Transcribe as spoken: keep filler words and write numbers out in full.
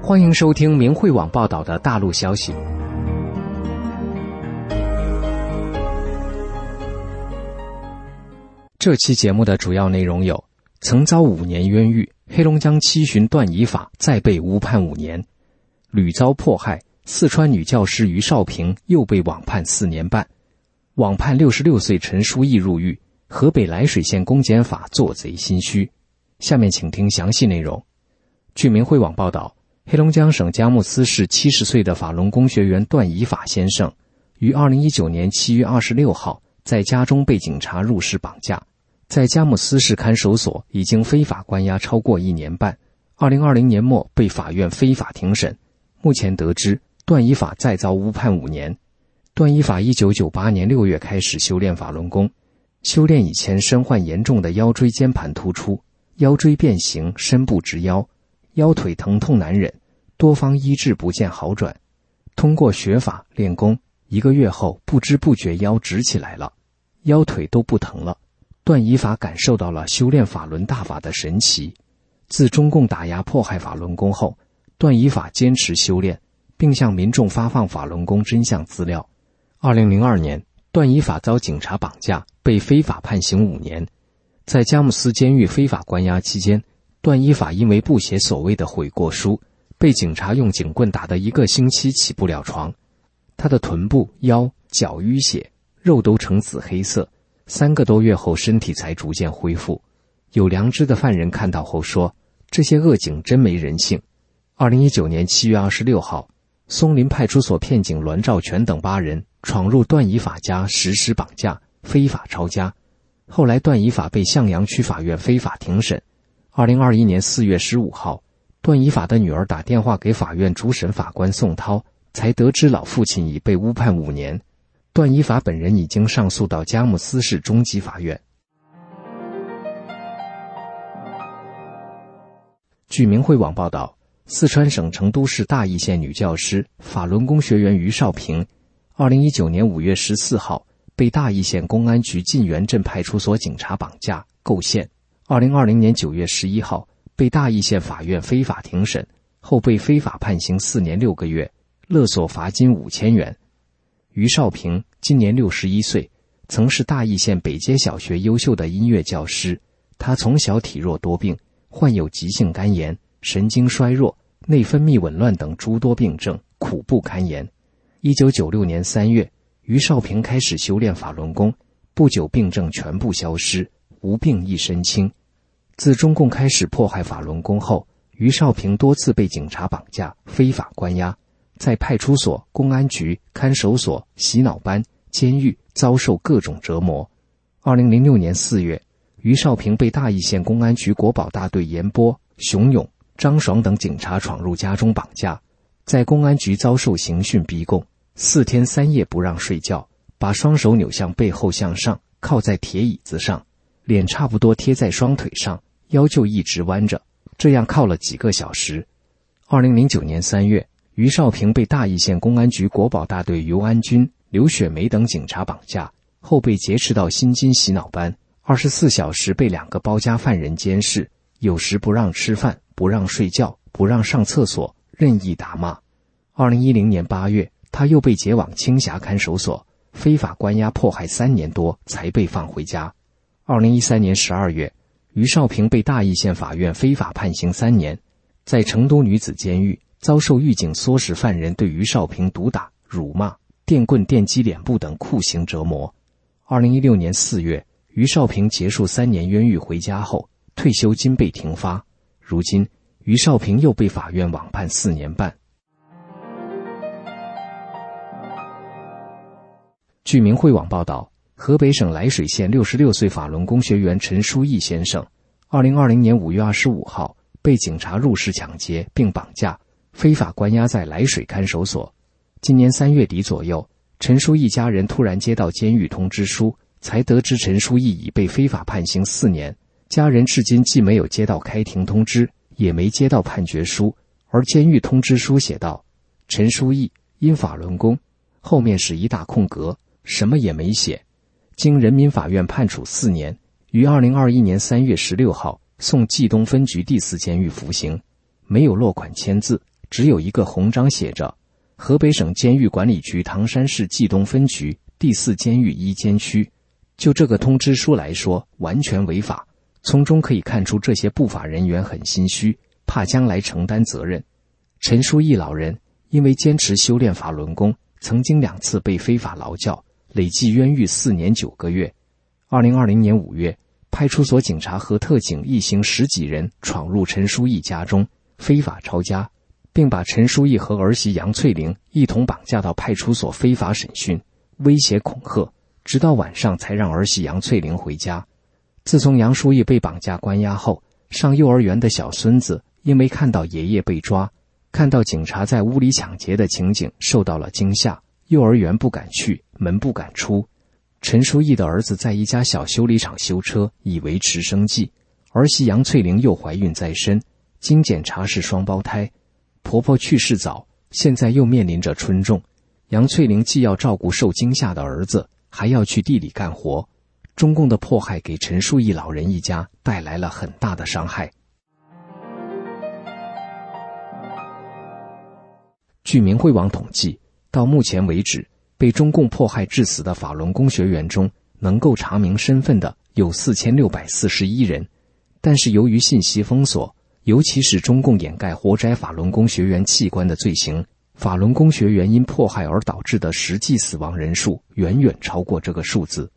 欢迎收听明慧网报道的大陆消息。这期节目的主要内容有：曾遭五年冤狱，黑龙江七旬段乙法再被误判五年；屡遭迫害，四川女教师于少平又被网判四年半；网判六十六岁陈书义入狱；河北涞水县公检法做贼心虚。下面请听详细内容。据明慧网报道，黑龙江省佳木斯市七十岁的法轮功学员段乙法先生，于二零一九年七月二十六号在家中被警察入室绑架，在佳木斯市看守所已经非法关押超过一年半。二零二零年末被法院非法庭审，目前得知段乙法再遭误判五年。段乙法一九九八年六月开始修炼法轮功，修炼以前身患严重的腰椎间盘突出，腰椎变形，伸不直腰，腰腿疼痛难忍，多方医治不见好转。通过学法练功，一个月后不知不觉腰直起来了，腰腿都不疼了。段乙法感受到了修炼法轮大法的神奇。自中共打压迫害法轮功后，段乙法坚持修炼，并向民众发放法轮功真相资料。二零零二年，段乙法遭警察绑架，被非法判刑五年。在佳木斯监狱非法关押期间，段乙法因为不写所谓的悔过书，被警察用警棍打得一个星期起不了床。他的臀部、腰、脚淤血，肉都呈紫黑色，三个多月后身体才逐渐恢复。有良知的犯人看到后说，这些恶警真没人性。二零一九年七月二十六号，松林派出所片警栾兆全等八人闯入段乙法家实施绑架，非法抄家。后来段乙法被向阳区法院非法庭审。二零二一年四月十五号，段乙法的女儿打电话给法院主审法官宋涛，才得知老父亲已被误判五年。段乙法本人已经上诉到佳木斯市中级法院。据明慧网报道，四川省成都市大邑县女教师、法轮功学员于少平，二零一九年五月十四号被大邑县公安局晋源镇派出所警察绑架构陷。二零二零年九月十一号被大邑县法院非法庭审，后被非法判刑四年六个月，勒索罚金五千元。于少平今年六十一岁，曾是大邑县北街小学优秀的音乐教师。他从小体弱多病，患有急性肝炎、神经衰弱、内分泌紊乱等诸多病症，苦不堪言。一九九六年三月，于少平开始修炼法轮功，不久病症全部消失，无病一身轻。自中共开始迫害法轮功后，于少平多次被警察绑架、非法关押，在派出所、公安局、看守所、洗脑班、监狱遭受各种折磨。二零零六年四月，于少平被大邑县公安局国保大队严波、熊勇、张爽等警察闯入家中绑架，在公安局遭受刑讯逼供，四天三夜不让睡觉，把双手扭向背后向上，靠在铁椅子上，脸差不多贴在双腿上，腰就一直弯着，这样靠了几个小时。二零零九年三月，于少平被大邑县公安局国保大队尤安军、刘雪梅等警察绑架，后被劫持到新津洗脑班，二十四小时被两个包夹犯人监视，有时不让吃饭，不让睡觉，不让上厕所，任意打骂。二零一零年八月，他又被解往青霞看守所，非法关押迫害三年多，才被放回家。二零一三年十二月，于少平被大邑县法院非法判刑三年，在成都女子监狱遭受狱警唆使犯人对于少平毒打、辱骂、电棍电击脸部等酷刑折磨。二零一六年四月，于少平结束三年冤狱回家后，退休金被停发。如今，于少平又被法院网判四年半。据明慧网报道，河北省涞水县六十六岁法轮功学员陈书义先生，二零二零年五月二十五号被警察入室抢劫并绑架，非法关押在涞水看守所。今年三月底左右，陈书义家人突然接到监狱通知书，才得知陈书义已被非法判刑四年。家人至今既没有接到开庭通知，也没接到判决书，而监狱通知书写道：陈书义因法轮功，后面是一大空格，什么也没写。经人民法院判处四年，于二零二一年三月十六号送冀东分局第四监狱服刑，没有落款签字， 只有一个红章写着河北省监狱管理局唐山市冀东分局第四监狱一监区。就这个通知书来说，完全违法。从中可以看出这些不法人员很心虚，怕将来承担责任。陈书义老人因为坚持修炼法轮功，曾经两次被非法劳教，累计冤狱四年九个月。二零二零年五月，派出所警察和特警一行十几人闯入陈书义家中，非法抄家，并把陈书义和儿媳杨翠玲一同绑架到派出所非法审讯，威胁恐吓，直到晚上才让儿媳杨翠玲回家。自从杨书义被绑架关押后，上幼儿园的小孙子因为看到爷爷被抓，看到警察在屋里抢劫的情景，受到了惊吓，幼儿园不敢去，门不敢出。陈书义的儿子在一家小修理厂修车，以维持生计。儿媳杨翠玲又怀孕在身，经检查是双胞胎，婆婆去世早，现在又面临着春重。杨翠玲既要照顾受惊吓的儿子，还要去地里干活。中共的迫害给陈书义老人一家带来了很大的伤害。据明慧网统计，到目前为止，被中共迫害致死的法轮功学员中，能够查明身份的有四千六百四十一人，但是由于信息封锁，尤其是中共掩盖活摘法轮功学员器官的罪行，法轮功学员因迫害而导致的实际死亡人数远远超过这个数字。